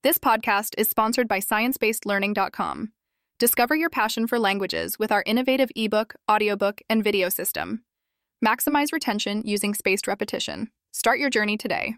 This podcast is sponsored by ScienceBasedLearning.com. Discover your passion for languages with our innovative ebook, audiobook, and video system. Maximize retention using spaced repetition. Start your journey today.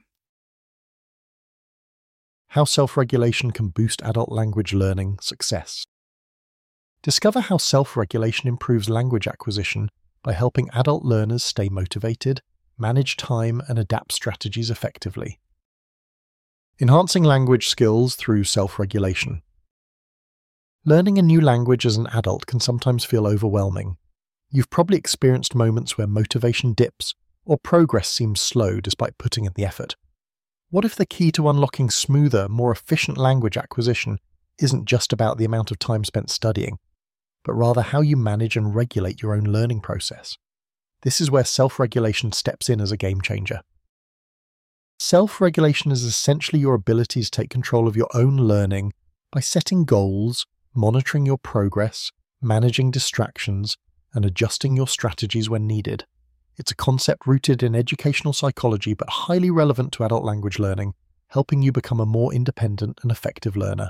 How self-regulation can boost adult language learning success. Discover how self-regulation improves language acquisition by helping adult learners stay motivated, manage time, and adapt strategies effectively. Enhancing language skills through self-regulation. Learning a new language as an adult can sometimes feel overwhelming. You've probably experienced moments where motivation dips or progress seems slow despite putting in the effort. What if the key to unlocking smoother, more efficient language acquisition isn't just about the amount of time spent studying, but rather how you manage and regulate your own learning process? This is where self-regulation steps in as a game changer. Self-regulation is essentially your ability to take control of your own learning by setting goals, monitoring your progress, managing distractions, and adjusting your strategies when needed. It's a concept rooted in educational psychology but highly relevant to adult language learning, helping you become a more independent and effective learner.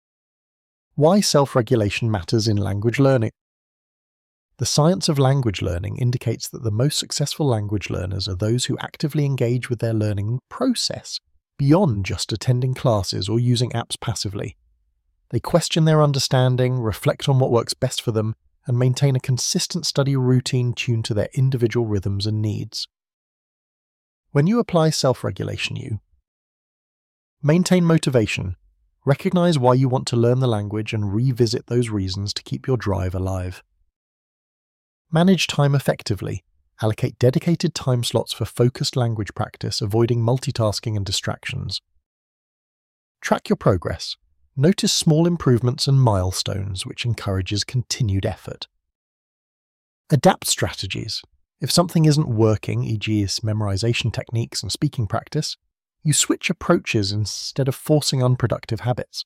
Why self-regulation matters in language learning. The science of language learning indicates that the most successful language learners are those who actively engage with their learning process beyond just attending classes or using apps passively. They question their understanding, reflect on what works best for them, and maintain a consistent study routine tuned to their individual rhythms and needs. When you apply self-regulation, you maintain motivation, recognize why you want to learn the language and revisit those reasons to keep your drive alive. Manage time effectively. Allocate dedicated time slots for focused language practice, avoiding multitasking and distractions. Track your progress. Notice small improvements and milestones, which encourages continued effort. Adapt strategies. If something isn't working, e.g. memorization techniques and speaking practice, you switch approaches instead of forcing unproductive habits.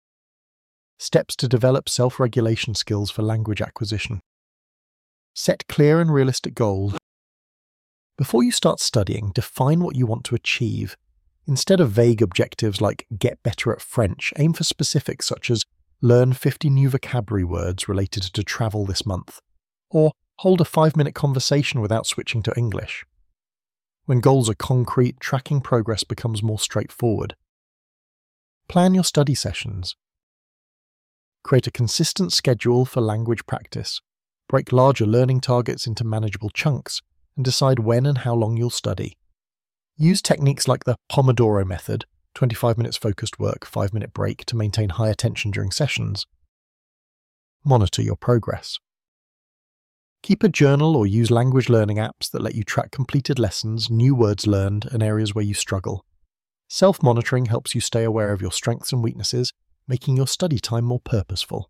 Steps to develop self-regulation skills for language acquisition. Set clear and realistic goals. Before you start studying, define what you want to achieve. Instead of vague objectives like get better at French, aim for specifics such as learn 50 new vocabulary words related to travel this month, or hold a 5-minute conversation without switching to English. When goals are concrete, tracking progress becomes more straightforward. Plan your study sessions. Create a consistent schedule for language practice. Break larger learning targets into manageable chunks, and decide when and how long you'll study. Use techniques like the Pomodoro method, 25 minutes focused work, 5-minute break, to maintain high attention during sessions. Monitor your progress. Keep a journal or use language learning apps that let you track completed lessons, new words learned, and areas where you struggle. Self-monitoring helps you stay aware of your strengths and weaknesses, making your study time more purposeful.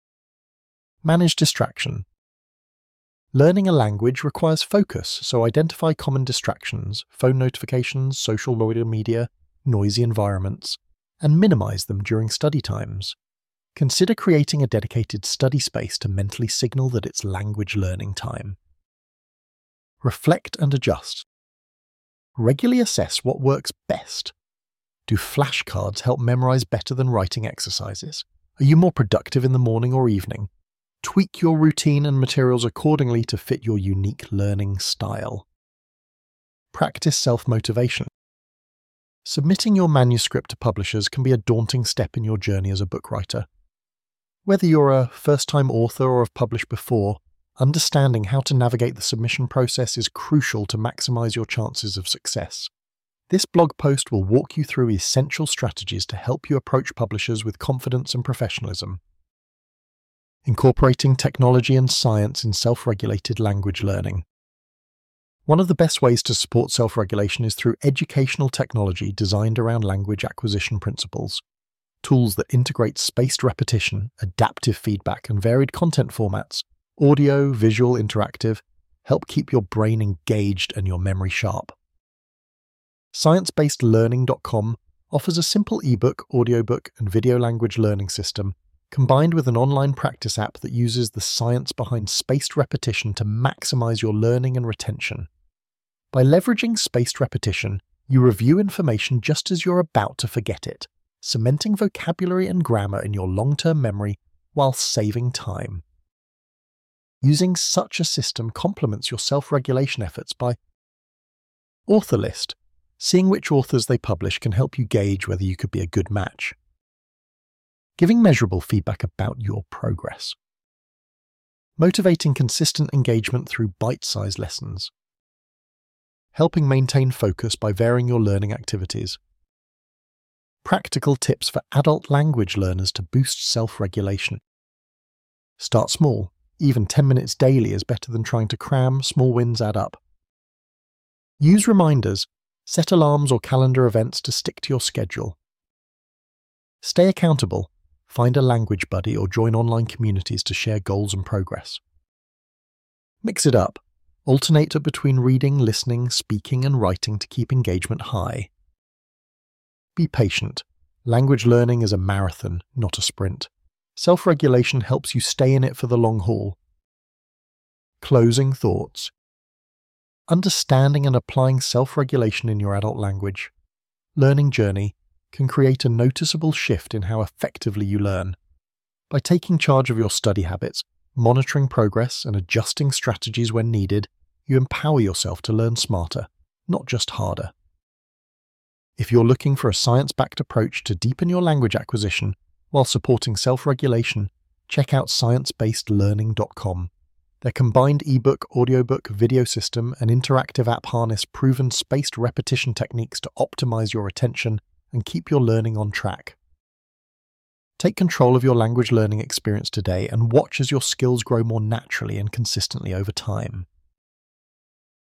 Manage distraction. Learning a language requires focus, so identify common distractions, phone notifications, social media, noisy environments, and minimize them during study times. Consider creating a dedicated study space to mentally signal that it's language learning time. Reflect and adjust. Regularly assess what works best. Do flashcards help memorize better than writing exercises? Are you more productive in the morning or evening? Tweak your routine and materials accordingly to fit your unique learning style. Practice self-motivation. Submitting your manuscript to publishers can be a daunting step in your journey as a book writer. Whether you're a first-time author or have published before, understanding how to navigate the submission process is crucial to maximize your chances of success. This blog post will walk you through essential strategies to help you approach publishers with confidence and professionalism. Incorporating technology and science in self-regulated language learning. One of the best ways to support self-regulation is through educational technology designed around language acquisition principles. Tools that integrate spaced repetition, adaptive feedback, and varied content formats, audio, visual, interactive, help keep your brain engaged and your memory sharp. ScienceBasedLearning.com offers a simple ebook, audiobook, and video language learning system combined with an online practice app that uses the science behind spaced repetition to maximize your learning and retention. By leveraging spaced repetition, you review information just as you're about to forget it, cementing vocabulary and grammar in your long-term memory while saving time. Using such a system complements your self-regulation efforts by author list. Seeing which authors they publish can help you gauge whether you could be a good match. Giving measurable feedback about your progress. Motivating consistent engagement through bite-sized lessons. Helping maintain focus by varying your learning activities. Practical tips for adult language learners to boost self-regulation. Start small. Even 10 minutes daily is better than trying to cram. Small wins add up. Use reminders. Set alarms or calendar events to stick to your schedule. Stay accountable. Find a language buddy or join online communities to share goals and progress. Mix it up. Alternate between reading, listening, speaking, and writing to keep engagement high. Be patient. Language learning is a marathon, not a sprint. Self-regulation helps you stay in it for the long haul. Closing thoughts. Understanding and applying self-regulation in your adult language learning journey can create a noticeable shift in how effectively you learn. By taking charge of your study habits, monitoring progress, and adjusting strategies when needed, you empower yourself to learn smarter, not just harder. If you're looking for a science-backed approach to deepen your language acquisition while supporting self-regulation, check out sciencebasedlearning.com. Their combined ebook, audiobook, video system, and interactive app harness proven spaced repetition techniques to optimize your attention and keep your learning on track. Take control of your language learning experience today and watch as your skills grow more naturally and consistently over time.